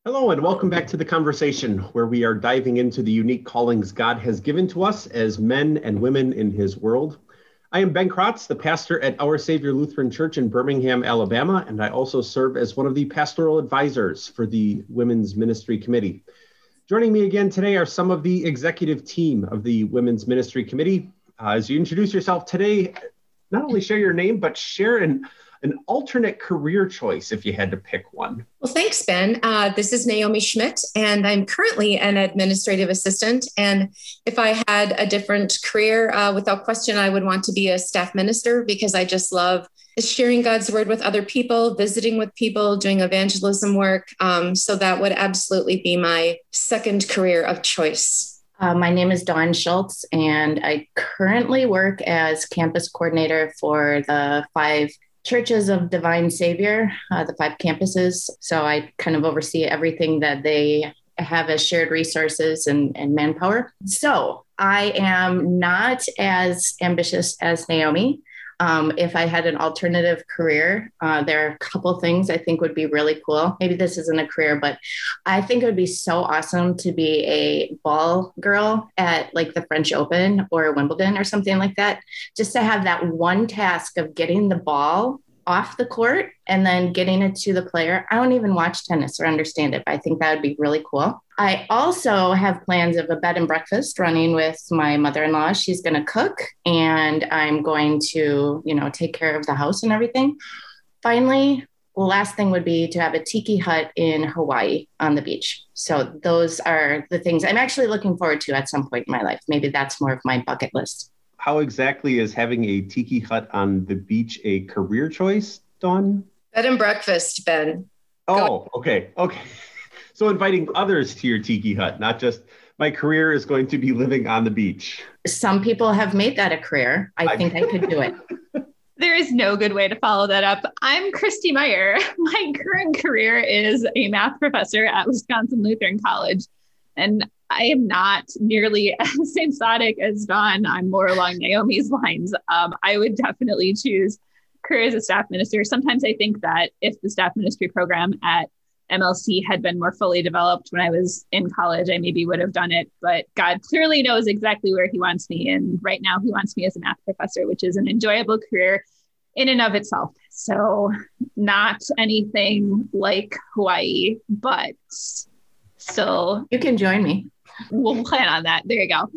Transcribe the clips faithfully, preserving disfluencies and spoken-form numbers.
Hello, and welcome back to The Conversation, where we are diving into the unique callings God has given to us as men and women in his world. I am Ben Kratz, the pastor at Our Savior Lutheran Church in Birmingham, Alabama, and I also serve as one of the pastoral advisors for the Women's Ministry Committee. Joining me again today are some of the executive team of the Women's Ministry Committee. Uh, as you introduce yourself today, not only share your name, but share an an alternate career choice if you had to pick one. Well, thanks, Ben. Uh, this is Naomi Schmidt, and I'm currently an administrative assistant. And if I had a different career, uh, without question, I would want to be a staff minister because I just love sharing God's word with other people, visiting with people, doing evangelism work. Um, so that would absolutely be my second career of choice. Uh, my name is Dawn Schultz, and I currently work as campus coordinator for the five Churches of Divine Savior, uh, the five campuses. So I kind of oversee everything that they have as shared resources and, and manpower. So I am not as ambitious as Naomi. Um, if I had an alternative career, uh, there are a couple things I think would be really cool. Maybe this isn't a career, but I think it would be so awesome to be a ball girl at like the French Open or Wimbledon or something like that. Just to have that one task of getting the ball off the court and then getting it to the player. I don't even watch tennis or understand it, but I think that would be really cool. I also have plans of a bed and breakfast running with my mother-in-law. She's going to cook and I'm going to, you know, take care of the house and everything. Finally, the last thing would be to have a tiki hut in Hawaii on the beach. So those are the things I'm actually looking forward to at some point in my life. Maybe that's more of my bucket list. How exactly is having a tiki hut on the beach a career choice, Dawn? Bed and breakfast, Ben. Oh, okay. Okay. So inviting others to your tiki hut, not just my career is going to be living on the beach. Some people have made that a career. I, I think I could do it. There is no good way to follow that up. I'm Christy Meyer. My current career is a math professor at Wisconsin Lutheran College. And I am not nearly as exotic as Dawn. I'm more along Naomi's lines. Um, I would definitely choose career as a staff minister. Sometimes I think that if the staff ministry program at M L C had been more fully developed when I was in college, I maybe would have done it. But God clearly knows exactly where he wants me. And right now he wants me as a math professor, which is an enjoyable career in and of itself. So not anything like Hawaii, but still. You can join me. We'll plan on that. There you go.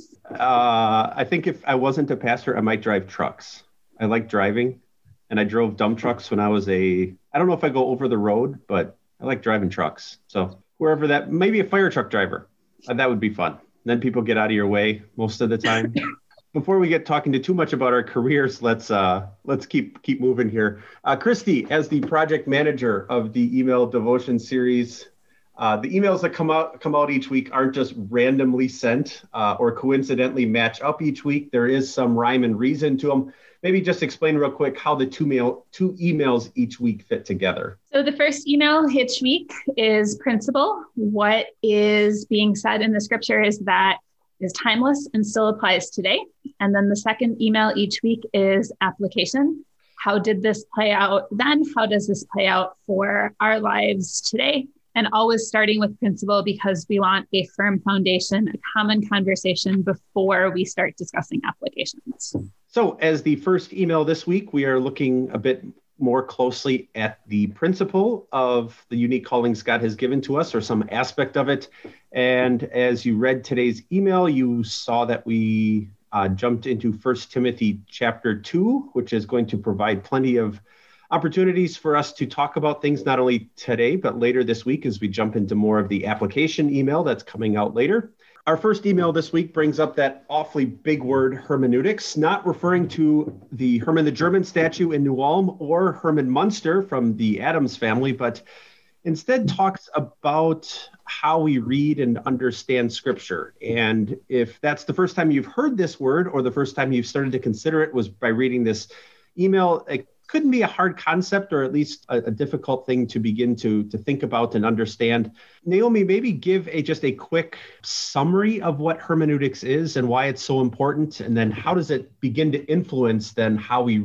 Uh, I think if I wasn't a pastor, I might drive trucks. I like driving, and I drove dump trucks when I was a, I don't know if I go over the road, but I like driving trucks. So wherever that, maybe a fire truck driver, uh, that would be fun. Then people get out of your way most of the time. Before we get talking to too much about our careers, let's uh, let's keep keep moving here. Uh, Christy, as the project manager of the email devotion series, Uh, the emails that come out come out each week aren't just randomly sent uh, or coincidentally match up each week. There is some rhyme and reason to them. Maybe just explain real quick how the two mail two emails each week fit together. So the first email each week is principle. What is being said in the scripture is that is timeless and still applies today. And then the second email each week is application. How did this play out then? How does this play out for our lives today? And always starting with principle because we want a firm foundation, a common conversation before we start discussing applications. So as the first email this week, we are looking a bit more closely at the principle of the unique callings God has given to us or some aspect of it. And as you read today's email, you saw that we uh, jumped into First Timothy chapter two, which is going to provide plenty of opportunities for us to talk about things not only today, but later this week as we jump into more of the application email that's coming out later. Our first email this week brings up that awfully big word hermeneutics, not referring to the Herman the German statue in New Ulm or Herman Munster from the Addams family, but instead talks about how we read and understand scripture. And if that's the first time you've heard this word or the first time you've started to consider it was by reading this email, it couldn't be a hard concept or at least a, a difficult thing to begin to, to think about and understand. Naomi, maybe give a just a quick summary of what hermeneutics is and why it's so important. And then how does it begin to influence then how we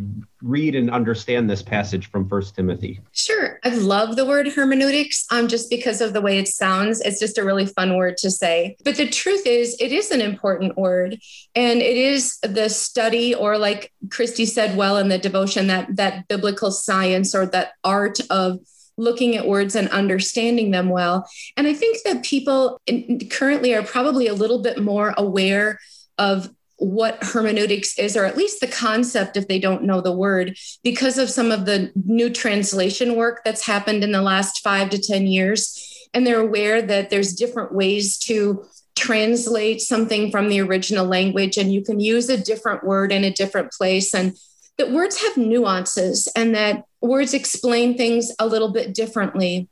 read and understand this passage from First Timothy? Sure. I love the word hermeneutics um, just because of the way it sounds. It's just a really fun word to say. But the truth is, it is an important word. And it is the study, or like Christy said well in the devotion, that that biblical science or that art of looking at words and understanding them well. And I think that people in, currently are probably a little bit more aware of what hermeneutics is, or at least the concept if they don't know the word, because of some of the new translation work that's happened in the last five to ten years. And they're aware that there's different ways to translate something from the original language, and you can use a different word in a different place, and that words have nuances and that words explain things a little bit differently.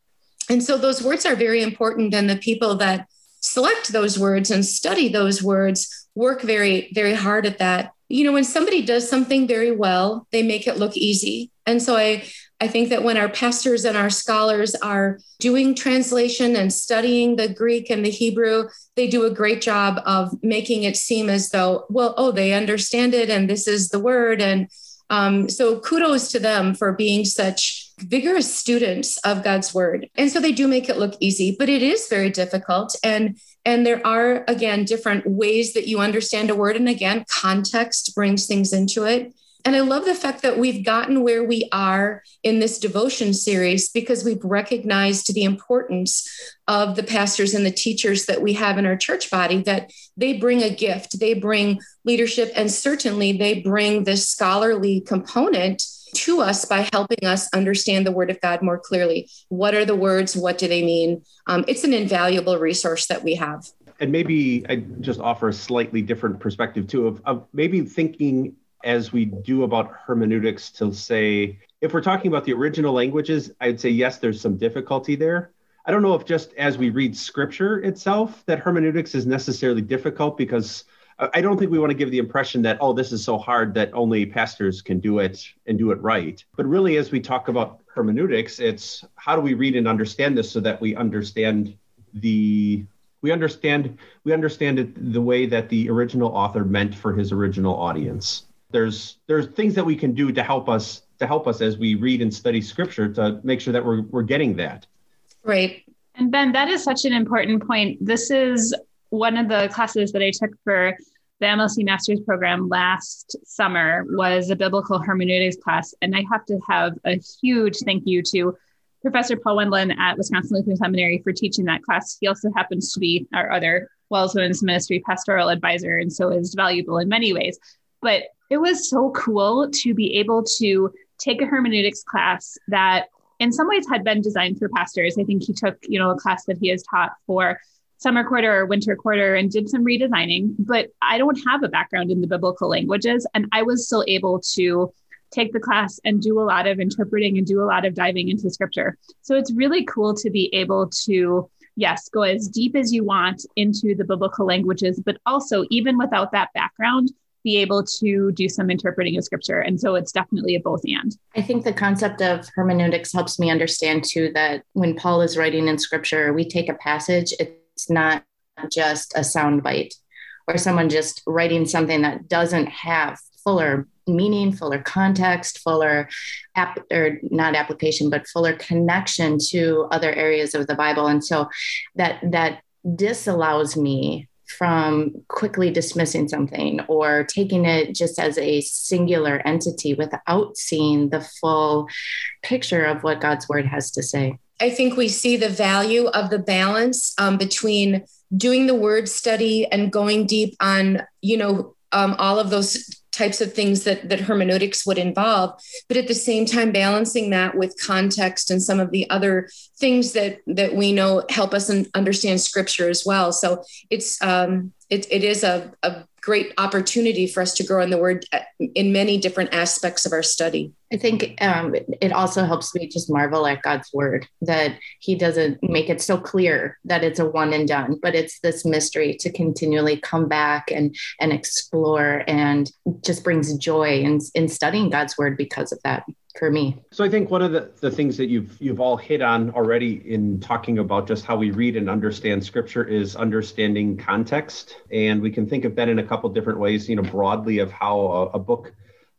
And so those words are very important, and the people that select those words and study those words work very, very hard at that. You know, when somebody does something very well, they make it look easy. And so I, I think that when our pastors and our scholars are doing translation and studying the Greek and the Hebrew, they do a great job of making it seem as though, well, oh, they understand it, and this is the word. And um, so kudos to them for being such vigorous students of God's word. And so they do make it look easy, but it is very difficult. And And there are, again, different ways that you understand a word. And again, context brings things into it. And I love the fact that we've gotten where we are in this devotion series because we've recognized the importance of the pastors and the teachers that we have in our church body, that they bring a gift, they bring leadership, and certainly they bring this scholarly component to us by helping us understand the word of God more clearly. What are the words? What do they mean? Um, it's an invaluable resource that we have. And maybe I just offer a slightly different perspective too, of, of maybe thinking as we do about hermeneutics to say, if we're talking about the original languages, I'd say, yes, there's some difficulty there. I don't know if just as we read scripture itself, that hermeneutics is necessarily difficult, because I don't think we want to give the impression that, oh, this is so hard that only pastors can do it and do it right. But really, as we talk about hermeneutics, it's how do we read and understand this so that we understand the we understand we understand it the way that the original author meant for his original audience. There's there's things that we can do to help us to help us as we read and study scripture to make sure that we're we're getting that. Right. And Ben, that is such an important point. This is one of the classes that I took for the M L C Master's Program last summer was a biblical hermeneutics class. And I have to have a huge thank you to Professor Paul Wendland at Wisconsin Lutheran Seminary for teaching that class. He also happens to be our other Wells Women's Ministry pastoral advisor, and so is valuable in many ways. But it was so cool to be able to take a hermeneutics class that in some ways had been designed for pastors. I think he took, you know, a class that he has taught for summer quarter or winter quarter and did some redesigning, but I don't have a background in the biblical languages. And I was still able to take the class and do a lot of interpreting and do a lot of diving into scripture. So it's really cool to be able to, yes, go as deep as you want into the biblical languages, but also even without that background, be able to do some interpreting of scripture. And so it's definitely a both and. I think the concept of hermeneutics helps me understand too, that when Paul is writing in scripture, we take a passage, it's not just a soundbite or someone just writing something that doesn't have fuller meaning, fuller context, fuller app or not application, but fuller connection to other areas of the Bible. And so that, that disallows me from quickly dismissing something or taking it just as a singular entity without seeing the full picture of what God's word has to say. I think we see the value of the balance um, between doing the word study and going deep on, you know, um, all of those types of things that, that hermeneutics would involve, but at the same time, balancing that with context and some of the other things that, that we know help us understand scripture as well. So it's, um, it, it is a, a great opportunity for us to grow in the word in many different aspects of our study. I think um, it also helps me just marvel at God's word, that he doesn't make it so clear that it's a one and done, but it's this mystery to continually come back and, and explore, and just brings joy in, in studying God's word because of that for me. So I think one of the, the things that you've you've all hit on already in talking about just how we read and understand scripture is understanding context. And we can think of that in a couple different ways, you know, broadly of how a, a book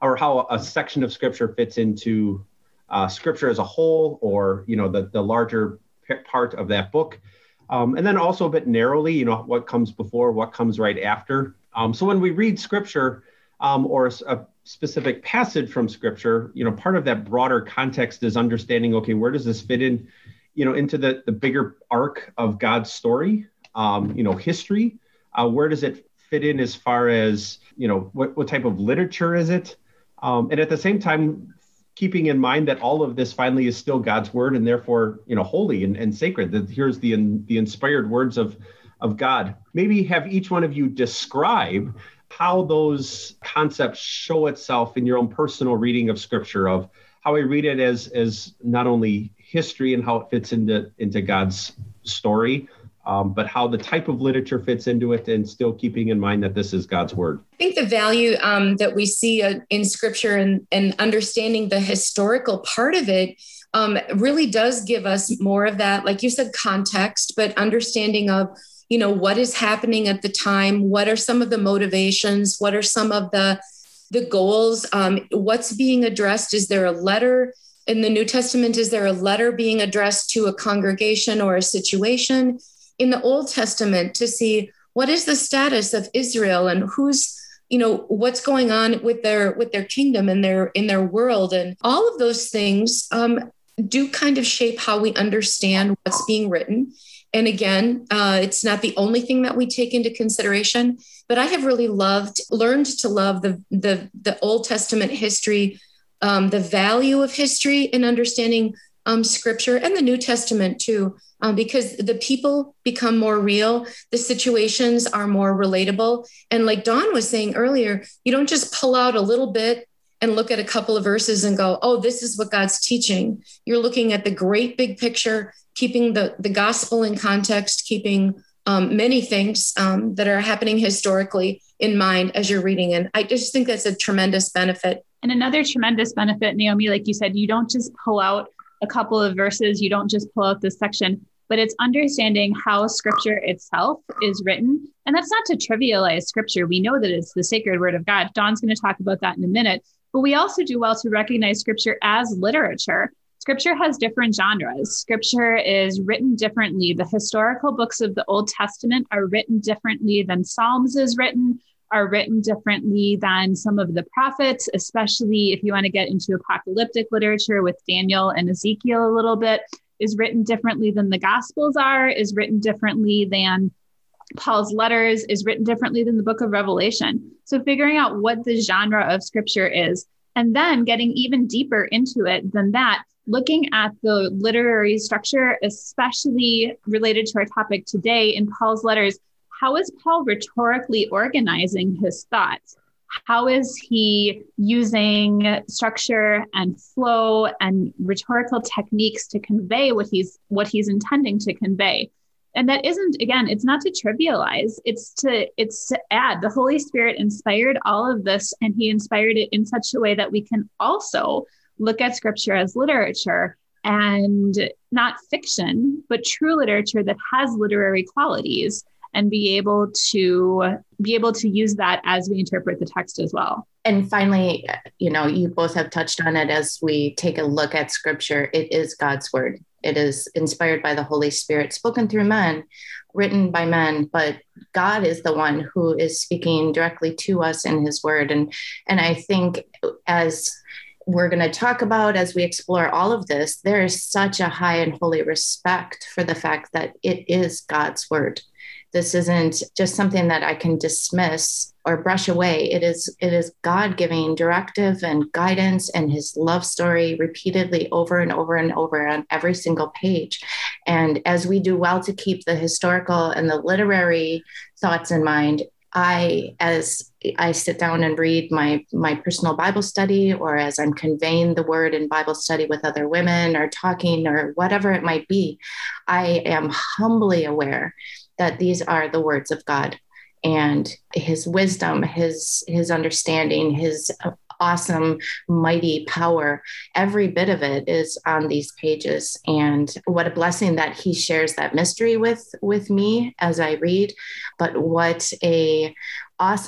or how a section of scripture fits into uh, scripture as a whole, or, you know, the, the larger part of that book. Um, and then also a bit narrowly, you know, what comes before, what comes right after. Um, so when we read scripture um, or a, a specific passage from scripture, you know, part of that broader context is understanding, okay, where does this fit in, you know, into the, the bigger arc of God's story, um, you know, history? Uh, where does it fit in as far as, you know, what, what type of literature is it? Um, and at the same time, keeping in mind that all of this finally is still God's word and therefore, you know, holy and, and sacred. That here's the the inspired words of, of God. Maybe have each one of you describe how those concepts show itself in your own personal reading of scripture, of how I read it as, as not only history and how it fits into, into God's story, Um, but how the type of literature fits into it, and still keeping in mind that this is God's word. I think the value um, that we see uh, in scripture and, and understanding the historical part of it um, really does give us more of that, like you said, context, but understanding of, you know, what is happening at the time, what are some of the motivations, what are some of the, the goals, um, what's being addressed. Is there a letter in the New Testament? Is there a letter being addressed to a congregation or a situation? In the Old Testament, to see what is the status of Israel and who's, you know, what's going on with their with their kingdom and their in their world, and all of those things um, do kind of shape how we understand what's being written. And again, uh, it's not the only thing that we take into consideration, but I have really loved, learned to love the the the Old Testament history, um, the value of history in understanding um, Scripture, and the New Testament too. Um, because the people become more real, the situations are more relatable. And like Dawn was saying earlier, you don't just pull out a little bit and look at a couple of verses and go, oh, this is what God's teaching. You're looking at the great big picture, keeping the, the gospel in context, keeping um, many things um, that are happening historically in mind as you're reading. And I just think that's a tremendous benefit. And another tremendous benefit, Naomi, like you said, you don't just pull out a couple of verses, you don't just pull out this section, but it's understanding how scripture itself is written. And that's not to trivialize scripture. We know that it's the sacred word of God. Dawn's going to talk about that in a minute, but we also do well to recognize scripture as literature. Scripture has different genres. Scripture is written differently. The historical books of the Old Testament are written differently than Psalms is written, are written differently than some of the prophets, especially if you want to get into apocalyptic literature with Daniel and Ezekiel a little bit, is written differently than the Gospels are, is written differently than Paul's letters, is written differently than the book of Revelation. So figuring out what the genre of scripture is, and then getting even deeper into it than that, looking at the literary structure, especially related to our topic today in Paul's letters. How is Paul rhetorically organizing his thoughts? How is he using structure and flow and rhetorical techniques to convey what he's what he's intending to convey? And that isn't, again, it's not to trivialize. It's to it's to add. The Holy Spirit inspired all of this, and he inspired it in such a way that we can also look at scripture as literature, and not fiction, but true literature that has literary qualities, and be able to be able to use that as we interpret the text as well. And finally, you know, you both have touched on it as we take a look at scripture. It is God's word. It is inspired by the Holy Spirit, spoken through men, written by men, but God is the one who is speaking directly to us in his word. And, and I think as we're going to talk about, as we explore all of this, there is such a high and holy respect for the fact that it is God's word. This isn't just something that I can dismiss or brush away. It is, it is God giving directive and guidance and his love story repeatedly over and over and over on every single page. And as we do well to keep the historical and the literary thoughts in mind, I, as I sit down and read my, my personal Bible study, or as I'm conveying the word in Bible study with other women or talking or whatever it might be, I am humbly aware that these are the words of God, and his wisdom, his, his understanding, his awesome, mighty power. Every bit of it is on these pages. And what a blessing that he shares that mystery with, with me as I read, but what a awesome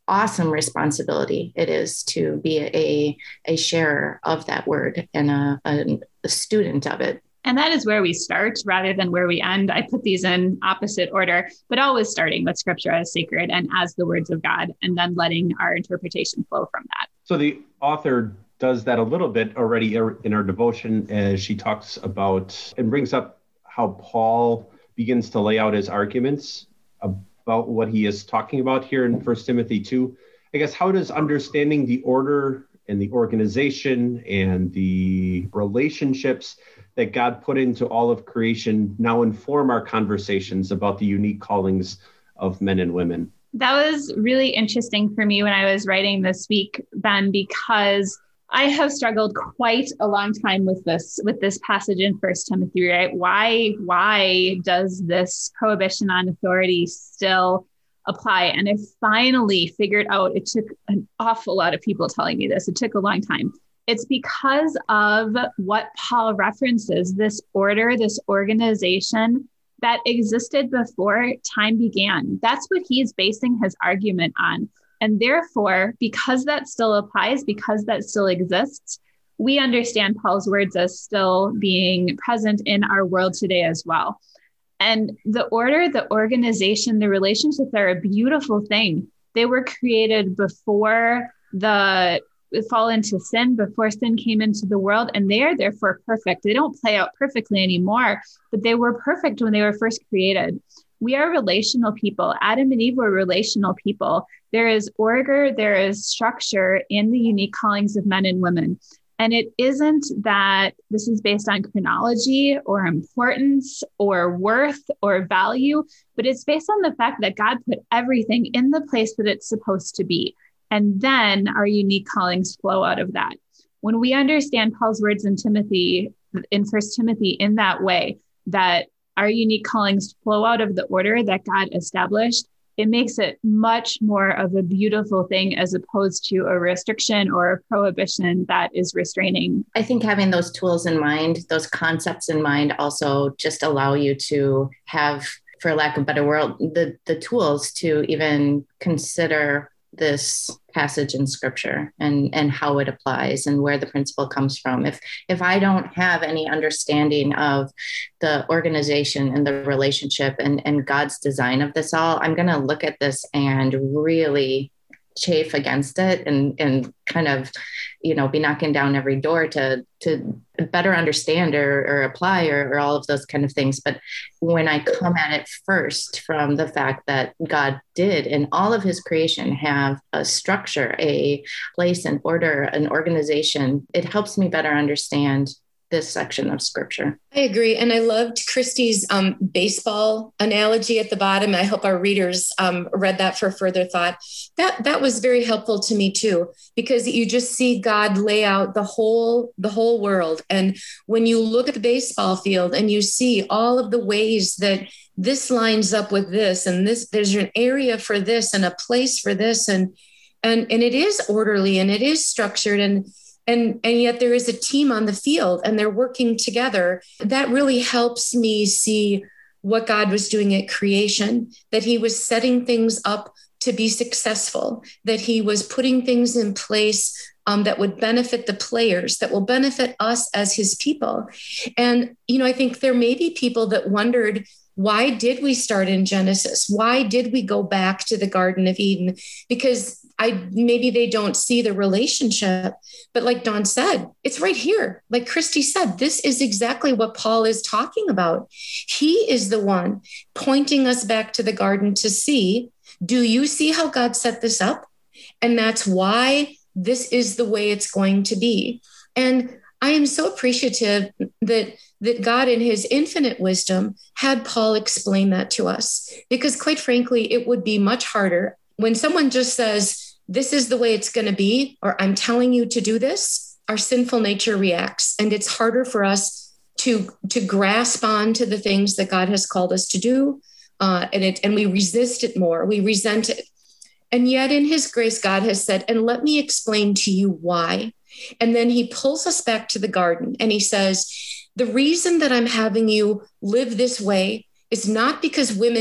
awesome responsibility it is to be a, a sharer of that word and a, a, a student of it. And that is where we start rather than where we end. I put these in opposite order, but always starting with scripture as sacred and as the words of God, and then letting our interpretation flow from that. So the author does that a little bit already in our devotion as she talks about and brings up how Paul begins to lay out his arguments about what he is talking about here in First Timothy two. I guess, how does understanding the order and the organization and the relationships that God put into all of creation now inform our conversations about the unique callings of men and women? That was really interesting for me when I was writing this week, Ben, because I have struggled quite a long time with this, with this passage in First Timothy, right? Why, why does this prohibition on authority still apply? And I finally figured out, it took an awful lot of people telling me this. It took a long time. It's because of what Paul references, this order, this organization that existed before time began. That's what he's basing his argument on. And therefore, because that still applies, because that still exists, we understand Paul's words as still being present in our world today as well. And the order, the organization, the relationships are a beautiful thing. They were created before the fall into sin, before sin came into the world, and they are therefore perfect. They don't play out perfectly anymore, but they were perfect when they were first created. We are relational people. Adam and Eve were relational people. There is order, there is structure in the unique callings of men and women. And it isn't that this is based on chronology or importance or worth or value, but it's based on the fact that God put everything in the place that it's supposed to be. And then our unique callings flow out of that. When we understand Paul's words in Timothy, in First Timothy, in that way, that our unique callings flow out of the order that God established, it makes it much more of a beautiful thing as opposed to a restriction or a prohibition that is restraining. I think having those tools in mind, those concepts in mind, also just allow you to have, for lack of a better word, the, the tools to even consider this passage in scripture and, and how it applies and where the principle comes from. If, if I don't have any understanding of the organization and the relationship and, and God's design of this all, I'm going to look at this and really chafe against it and, and kind of, you know, be knocking down every door to, to better understand or, or apply or, or all of those kind of things. But when I come at it first from the fact that God did in all of his creation have a structure, a place, an order, an organization, it helps me better understand this section of scripture. I agree. And I loved Christy's um, baseball analogy at the bottom. I hope our readers um, read that for further thought. That that was very helpful to me too, because you just see God lay out the whole, the whole world. And when you look at the baseball field and you see all of the ways that this lines up with this, and this, there's an area for this and a place for this. And, and, and it is orderly and it is structured, and And, and yet there is a team on the field and they're working together. That really helps me see what God was doing at creation, that he was setting things up to be successful, that he was putting things in place um, that would benefit the players, that will benefit us as his people. And, you know, I think there may be people that wondered, why did we start in Genesis? Why did we go back to the Garden of Eden? Because I maybe they don't see the relationship, but like Dawn said, it's right here. Like Christy said, this is exactly what Paul is talking about. He is the one pointing us back to the garden to see, do you see how God set this up? And that's why this is the way it's going to be. And I am so appreciative that that God in his infinite wisdom had Paul explain that to us, because quite frankly, it would be much harder when someone just says, this is the way it's going to be, or I'm telling you to do this. Our sinful nature reacts, and it's harder for us to, to grasp on to the things that God has called us to do. Uh, and it, and we resist it more. We resent it. And yet in his grace, God has said, and let me explain to you why. And then he pulls us back to the garden and he says, the reason that I'm having you live this way is not because women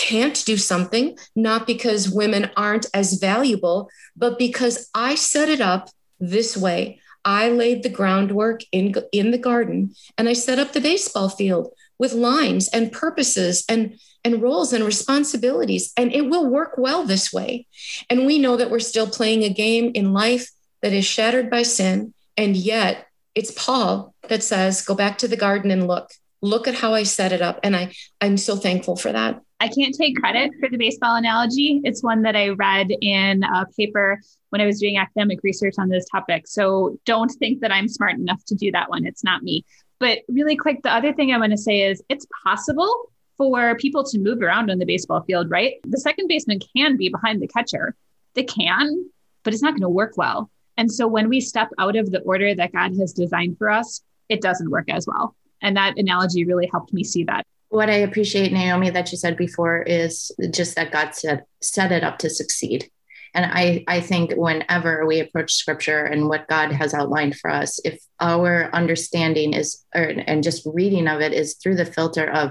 can't do something, not because women aren't as valuable, but because I set it up this way. I laid the groundwork in, in the garden, and I set up the baseball field with lines and purposes and, and roles and responsibilities, and it will work well this way. And we know that we're still playing a game in life that is shattered by sin, and yet it's Paul that says, go back to the garden and look, look at how I set it up. And I, I'm so thankful for that. I can't take credit for the baseball analogy. It's one that I read in a paper when I was doing academic research on this topic. So don't think that I'm smart enough to do that one. It's not me. But really quick, the other thing I want to say is it's possible for people to move around on the baseball field, right? The second baseman can be behind the catcher. They can, but it's not going to work well. And so when we step out of the order that God has designed for us, it doesn't work as well. And that analogy really helped me see that. What I appreciate, Naomi, that you said before is just that God set, set it up to succeed. And I, I think whenever we approach scripture and what God has outlined for us, if our understanding is, or, and just reading of it is through the filter of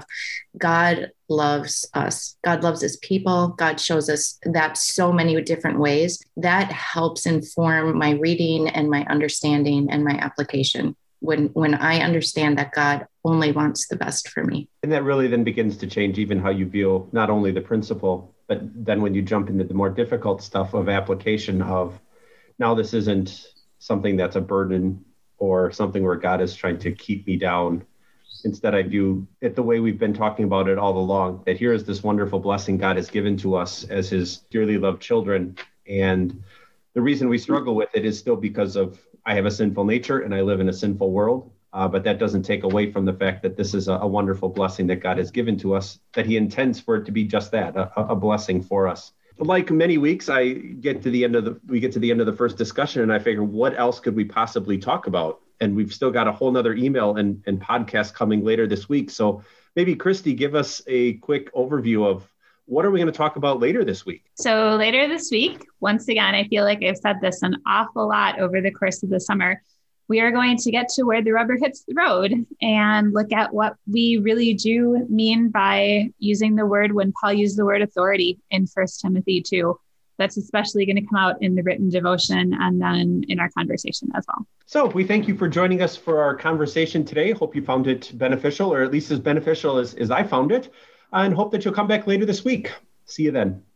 God loves us, God loves his people, God shows us that so many different ways, that helps inform my reading and my understanding and my application. When, when I understand that God only wants the best for me. And that really then begins to change even how you view not only the principle, but then when you jump into the more difficult stuff of application of, now this isn't something that's a burden or something where God is trying to keep me down. Instead, I view it the way we've been talking about it all along, that here is this wonderful blessing God has given to us as his dearly loved children. And the reason we struggle with it is still because of, I have a sinful nature and I live in a sinful world. Uh, but that doesn't take away from the fact that this is a, a wonderful blessing that God has given to us, that he intends for it to be just that, a, a blessing for us. Like many weeks, I get to the end of the, we get to the end of the first discussion and I figure, what else could we possibly talk about? And we've still got a whole nother email and, and podcast coming later this week. So maybe Christy, give us a quick overview of what are we going to talk about later this week? So later this week, once again, I feel like I've said this an awful lot over the course of the summer. We are going to get to where the rubber hits the road and look at what we really do mean by using the word when Paul used the word authority in First Timothy two. That's especially going to come out in the written devotion and then in our conversation as well. So we thank you for joining us for our conversation today. Hope you found it beneficial, or at least as beneficial as, as I found it, and hope that you'll come back later this week. See you then.